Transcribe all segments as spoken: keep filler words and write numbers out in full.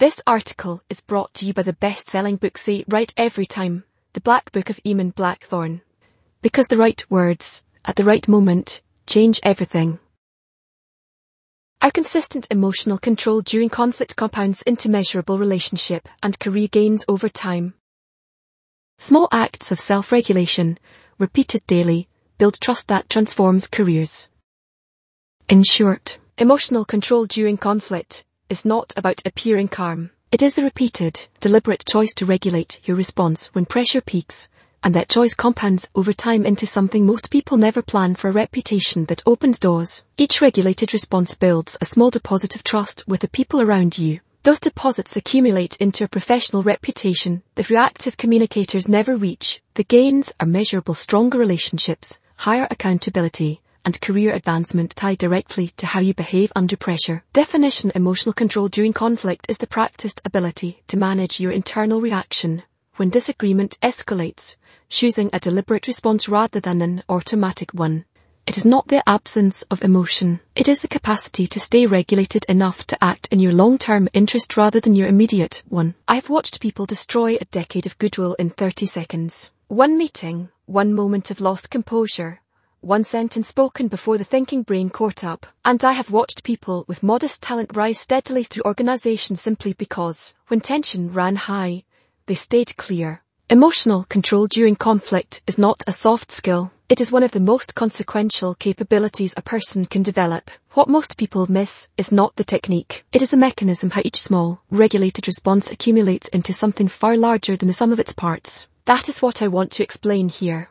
This article is brought to you by the best-selling book Say Right Every Time, The Black Book of Eamon Blackthorne. Because the right words, at the right moment, change everything. Our consistent emotional control during conflict compounds into measurable relationship and career gains over time. Small acts of self-regulation, repeated daily, build trust that transforms careers. In short, emotional control during conflict is not about appearing calm. It is the repeated, deliberate choice to regulate your response when pressure peaks, and that choice compounds over time into something most people never plan for: a reputation that opens doors. Each regulated response builds a small deposit of trust with the people around you. Those deposits accumulate into a professional reputation that reactive communicators never reach. The gains are measurable: stronger relationships, higher accountability, and career advancement tied directly to how you behave under pressure. Definition: emotional control during conflict is the practiced ability to manage your internal reaction when disagreement escalates, choosing a deliberate response rather than an automatic one. It is not the absence of emotion. It is the capacity to stay regulated enough to act in your long-term interest rather than your immediate one. I've watched people destroy a decade of goodwill in thirty seconds. One meeting, one moment of lost composure, one sentence spoken before the thinking brain caught up. And I have watched people with modest talent rise steadily through organizations simply because, when tension ran high, they stayed clear. Emotional control during conflict is not a soft skill. It is one of the most consequential capabilities a person can develop. What most people miss is not the technique. It is the mechanism how each small, regulated response accumulates into something far larger than the sum of its parts. That is what I want to explain here.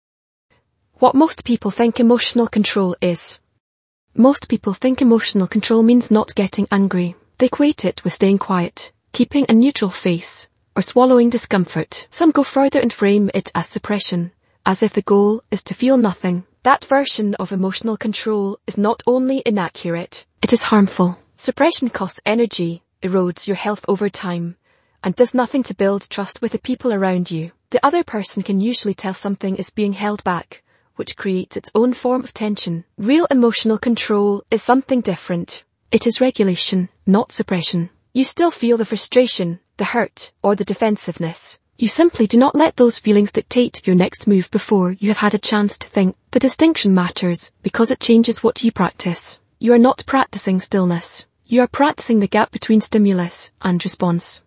What most people think emotional control is. Most people think emotional control means not getting angry. They equate it with staying quiet, keeping a neutral face, or swallowing discomfort. Some go further and frame it as suppression, as if the goal is to feel nothing. That version of emotional control is not only inaccurate, it is harmful. Suppression costs energy, erodes your health over time, and does nothing to build trust with the people around you. The other person can usually tell something is being held back, which creates its own form of tension. Real emotional control is something different. It is regulation, not suppression. You still feel the frustration, the hurt, or the defensiveness. You simply do not let those feelings dictate your next move before you have had a chance to think. The distinction matters because it changes what you practice. You are not practicing stillness. You are practicing the gap between stimulus and response.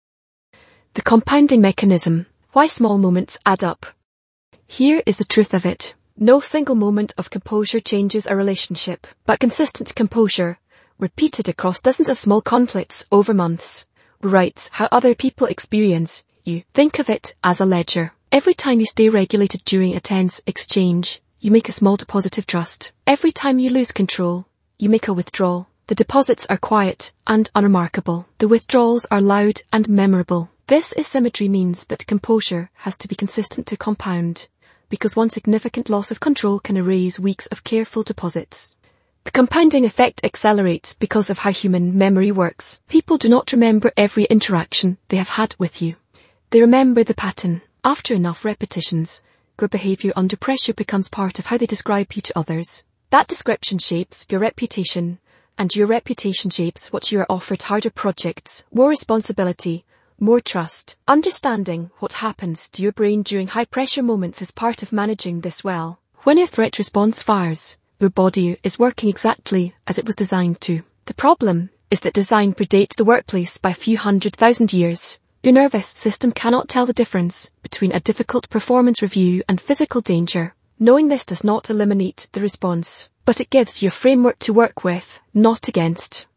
The compounding mechanism. Why small moments add up. Here is the truth of it. No single moment of composure changes a relationship, but consistent composure, repeated across dozens of small conflicts over months, writes how other people experience you. Think of it as a ledger. Every time you stay regulated during a tense exchange, you make a small deposit of trust. Every time you lose control, you make a withdrawal. The deposits are quiet and unremarkable. The withdrawals are loud and memorable. This asymmetry means that composure has to be consistent to compound, because one significant loss of control can erase weeks of careful deposits. The compounding effect accelerates because of how human memory works. People do not remember every interaction they have had with you. They remember the pattern. After enough repetitions, your behavior under pressure becomes part of how they describe you to others. That description shapes your reputation, and your reputation shapes what you are offered: harder projects, more responsibility, more trust. Understanding what happens to your brain during high-pressure moments is part of managing this well. When your threat response fires, your body is working exactly as it was designed to. The problem is that design predates the workplace by a few hundred thousand years. Your nervous system cannot tell the difference between a difficult performance review and physical danger. Knowing this does not eliminate the response, but it gives you a framework to work with, not against.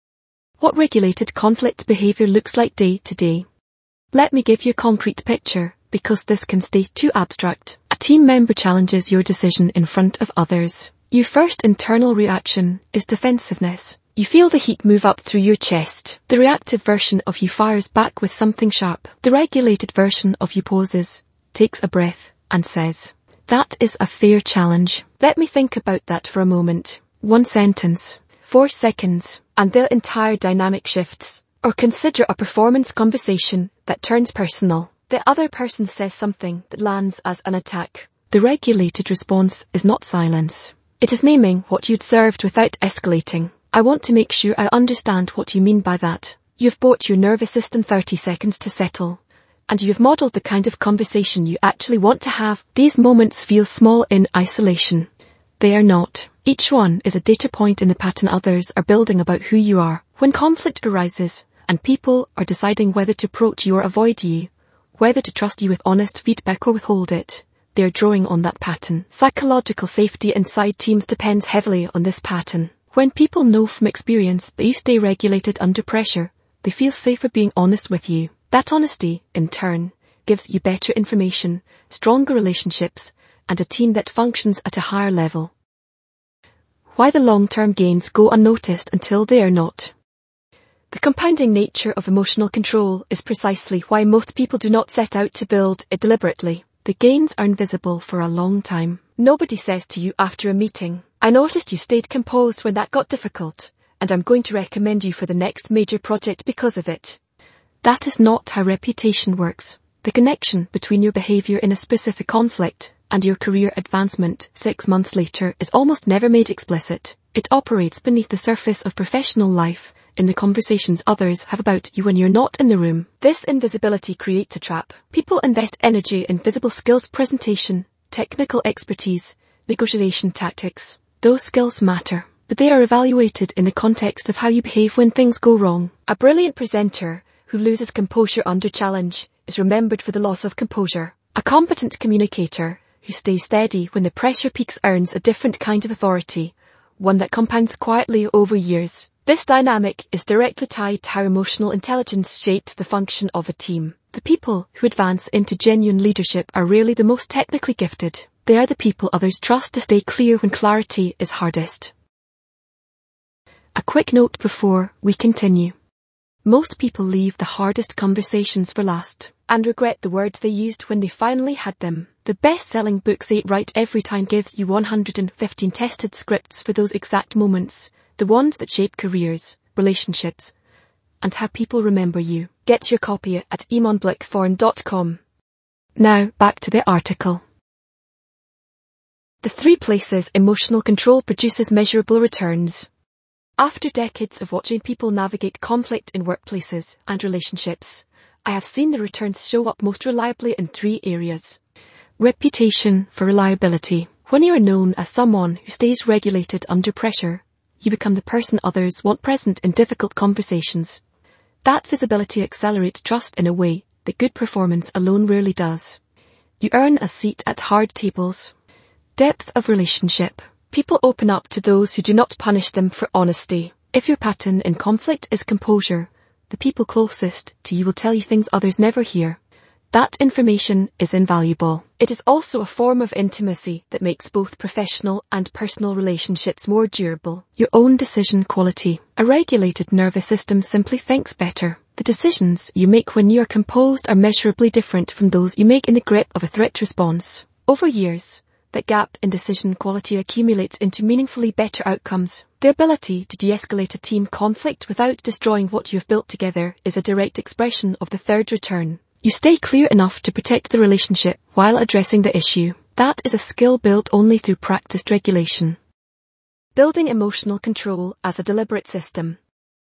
What regulated conflict behavior looks like day to day. Let me give you a concrete picture, because this can stay too abstract. A team member challenges your decision in front of others. Your first internal reaction is defensiveness. You feel the heat move up through your chest. The reactive version of you fires back with something sharp. The regulated version of you pauses, takes a breath, and says, "That is a fair challenge. Let me think about that for a moment." One sentence, four seconds, and the entire dynamic shifts. Or consider a performance conversation that turns personal. The other person says something that lands as an attack. The regulated response is not silence. It is naming what you observed without escalating. "I want to make sure I understand what you mean by that." You've bought your nervous system thirty seconds to settle, and you've modeled the kind of conversation you actually want to have. These moments feel small in isolation. They are not. Each one is a data point in the pattern others are building about who you are. When conflict arises, and people are deciding whether to approach you or avoid you, whether to trust you with honest feedback or withhold it, they are drawing on that pattern. Psychological safety inside teams depends heavily on this pattern. When people know from experience that you stay regulated under pressure, they feel safer being honest with you. That honesty, in turn, gives you better information, stronger relationships, and a team that functions at a higher level. Why the long-term gains go unnoticed until they are not. The compounding nature of emotional control is precisely why most people do not set out to build it deliberately. The gains are invisible for a long time. Nobody says to you after a meeting, "I noticed you stayed composed when that got difficult, and I'm going to recommend you for the next major project because of it." That is not how reputation works. The connection between your behavior in a specific conflict and your career advancement six months later is almost never made explicit. It operates beneath the surface of professional life, in the conversations others have about you when you're not in the room. This invisibility creates a trap. People invest energy in visible skills, presentation, technical expertise, negotiation tactics. Those skills matter, but they are evaluated in the context of how you behave when things go wrong. A brilliant presenter who loses composure under challenge is remembered for the loss of composure. A competent communicator who stays steady when the pressure peaks earns a different kind of authority, one that compounds quietly over years. This dynamic is directly tied to how emotional intelligence shapes the function of a team. The people who advance into genuine leadership are rarely the most technically gifted. They are the people others trust to stay clear when clarity is hardest. A quick note before we continue. Most people leave the hardest conversations for last, and regret the words they used when they finally had them. The best-selling book Say It Right Every Time gives you one hundred fifteen tested scripts for those exact moments, the ones that shape careers, relationships, and how people remember you. Get your copy at eamon blackthorne dot com. Now, back to the article. The three places emotional control produces measurable returns. After decades of watching people navigate conflict in workplaces and relationships, I have seen the returns show up most reliably in three areas. Reputation for reliability. When you are known as someone who stays regulated under pressure, you become the person others want present in difficult conversations. That visibility accelerates trust in a way that good performance alone rarely does. You earn a seat at hard tables. Depth of relationship. People open up to those who do not punish them for honesty. If your pattern in conflict is composure, the people closest to you will tell you things others never hear. That information is invaluable. It is also a form of intimacy that makes both professional and personal relationships more durable. Your own decision quality. A regulated nervous system simply thinks better. The decisions you make when you are composed are measurably different from those you make in the grip of a threat response. Over years, that gap in decision quality accumulates into meaningfully better outcomes. The ability to de-escalate a team conflict without destroying what you have built together is a direct expression of the third return. You stay clear enough to protect the relationship while addressing the issue. That is a skill built only through practiced regulation. Building emotional control as a deliberate system.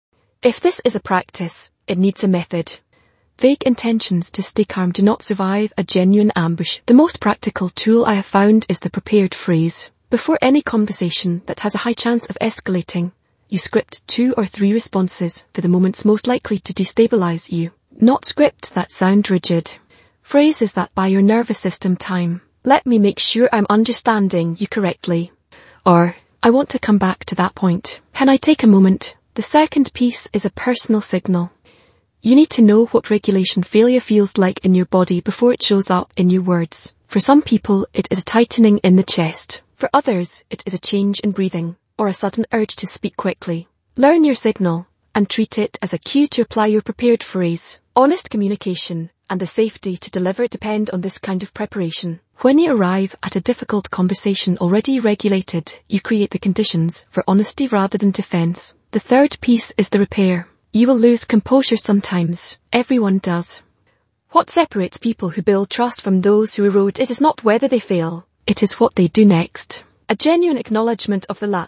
If this is a practice, it needs a method. Vague intentions to stay calm do not survive a genuine ambush. The most practical tool I have found is the prepared phrase. Before any conversation that has a high chance of escalating, you script two or three responses for the moments most likely to destabilize you. Not scripts that sound rigid. Phrases that buy your nervous system time. Let me make sure I'm understanding you correctly. Or, I want to come back to that point. Can I take a moment? The second piece is a personal signal. You need to know what regulation failure feels like in your body before it shows up in your words. For some people, it is a tightening in the chest. For others, it is a change in breathing, or a sudden urge to speak quickly. Learn your signal, and treat it as a cue to apply your prepared phrase. Honest communication, and the safety to deliver it depend on this kind of preparation. When you arrive at a difficult conversation already regulated, you create the conditions for honesty rather than defense. The third piece is the repair. You will lose composure sometimes. Everyone does. What separates people who build trust from those who erode it is not whether they fail, it is what they do next. A genuine acknowledgement of the lapse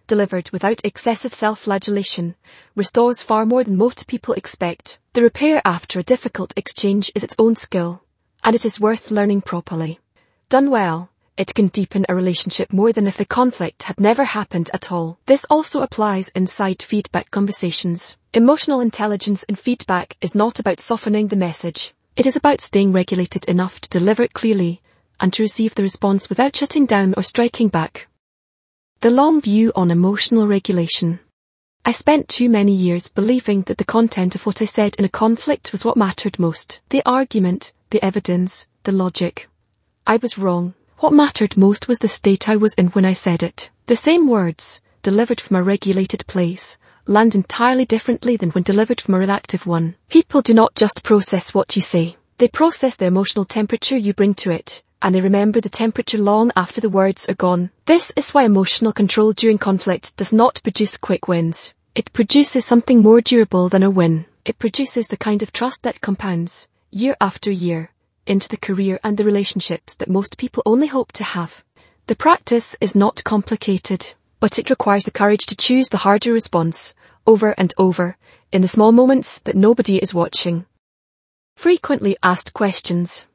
delivered without excessive self-flagellation, restores far more than most people expect. The repair after a difficult exchange is its own skill, and it is worth learning properly. Done well, it can deepen a relationship more than if the conflict had never happened at all. This also applies inside feedback conversations. Emotional intelligence in feedback is not about softening the message. It is about staying regulated enough to deliver it clearly and to receive the response without shutting down or striking back. The long view on emotional regulation. I spent too many years believing that the content of what I said in a conflict was what mattered most. The argument, the evidence, the logic. I was wrong. What mattered most was the state I was in when I said it. The same words, delivered from a regulated place, land entirely differently than when delivered from a reactive one. People do not just process what you say. They process the emotional temperature you bring to it, and they remember the temperature long after the words are gone. This is why emotional control during conflict does not produce quick wins. It produces something more durable than a win. It produces the kind of trust that compounds, year after year, into the career and the relationships that most people only hope to have. The practice is not complicated, but it requires the courage to choose the harder response, over and over, in the small moments that nobody is watching. Frequently asked questions.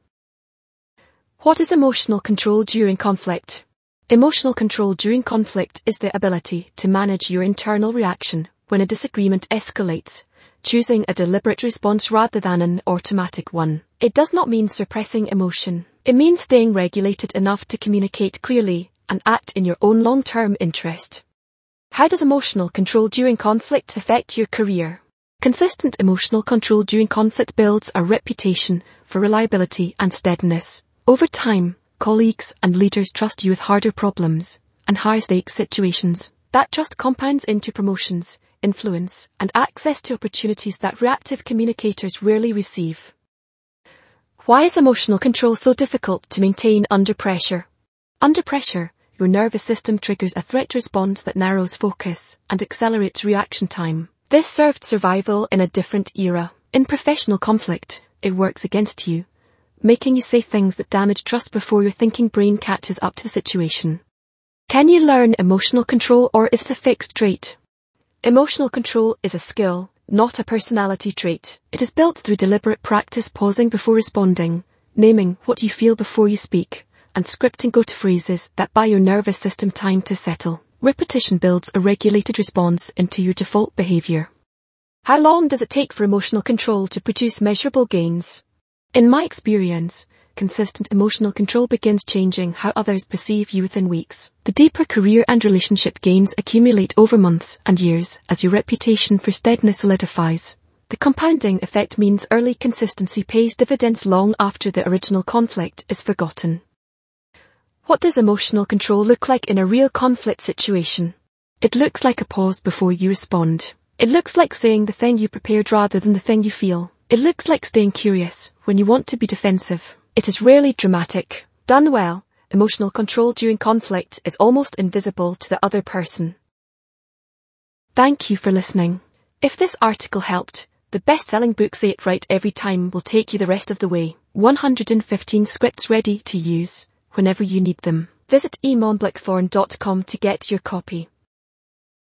What is emotional control during conflict? Emotional control during conflict is the ability to manage your internal reaction when a disagreement escalates, choosing a deliberate response rather than an automatic one. It does not mean suppressing emotion. It means staying regulated enough to communicate clearly and act in your own long-term interest. How does emotional control during conflict affect your career? Consistent emotional control during conflict builds a reputation for reliability and steadiness. Over time, colleagues and leaders trust you with harder problems and high-stakes situations. That trust compounds into promotions, influence, and access to opportunities that reactive communicators rarely receive. Why is emotional control so difficult to maintain under pressure? Under pressure, your nervous system triggers a threat response that narrows focus and accelerates reaction time. This served survival in a different era. In professional conflict, it works against you, making you say things that damage trust before your thinking brain catches up to the situation. Can you learn emotional control, or is it a fixed trait? Emotional control is a skill, not a personality trait. It is built through deliberate practice, pausing before responding, naming what you feel before you speak, and scripting go-to phrases that buy your nervous system time to settle. Repetition builds a regulated response into your default behavior. How long does it take for emotional control to produce measurable gains? In my experience, consistent emotional control begins changing how others perceive you within weeks. The deeper career and relationship gains accumulate over months and years as your reputation for steadiness solidifies. The compounding effect means early consistency pays dividends long after the original conflict is forgotten. What does emotional control look like in a real conflict situation? It looks like a pause before you respond. It looks like saying the thing you prepared rather than the thing you feel. It looks like staying curious when you want to be defensive. It is rarely dramatic. Done well, emotional control during conflict is almost invisible to the other person. Thank you for listening. If this article helped, the best-selling book Say It Right Every Time will take you the rest of the way. one hundred fifteen scripts ready to use whenever you need them. Visit iman blackthorn dot com to get your copy.